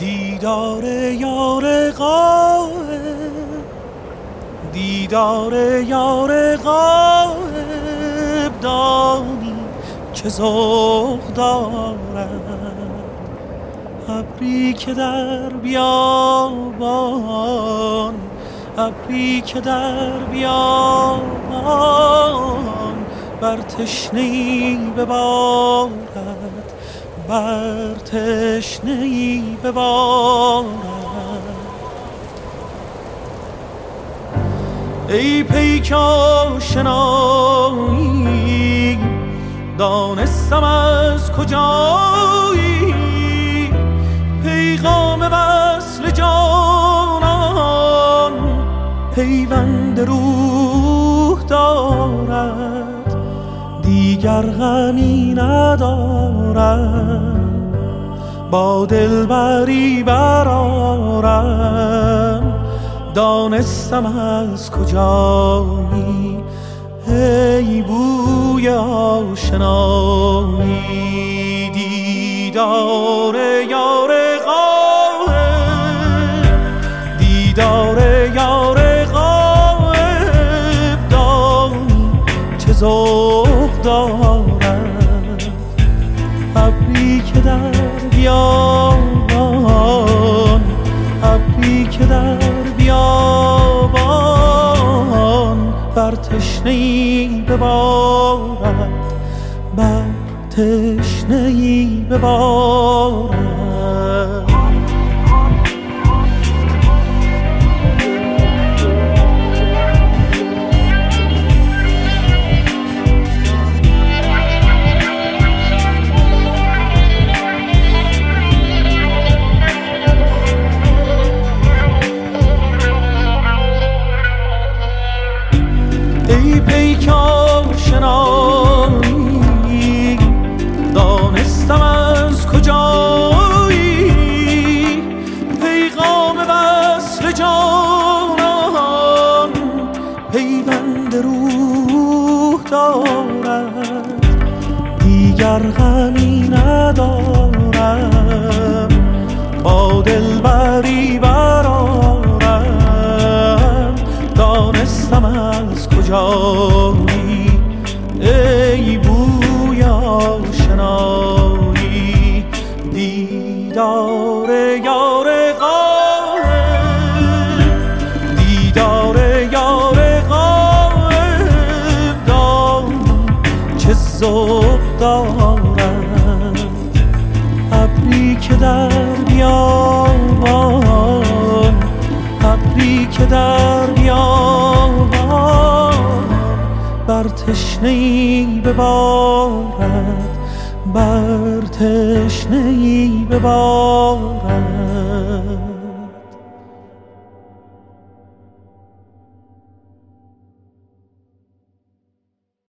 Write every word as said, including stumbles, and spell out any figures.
دیدار یار غایب، دیدار یار غایب، دانی چه ذوق دارد. ابری که در بیابان، ابری که در بیابان، بر تشنه‌ای ببارد، بر تشنه‌ای ببارد. ای پیک آشنایی، دانستم از کجایی، پیغام وصل جانان پیوند روح دارد. دیگر غمی ندارم، با دلبری برآرم، دانستم از کجایی. ای بوی آشنایی، دیدار یار غایب، دیدار یار غایب، دانی چه ذوق دارد. ابری که در بیابان، ابری که در بیابان، بر تشنه‌ای ببارد، بر تشنه‌ای ببارد. ای پیک آشنایی، دانستم از کجایی، پیغام وصل جانان پیوند روح دارد. دیگر غمی ندارم، با دلبری برآرم، دانستم از کجایی. ای بوی آشنایی، دیدار یار غایب، دیدار یار غایب، دانی چه ذوق دارد. ابری که در بیابان، ابری که در بیابان، بر تشنه‌ای ببارد، بر تشنه‌ای ببارد.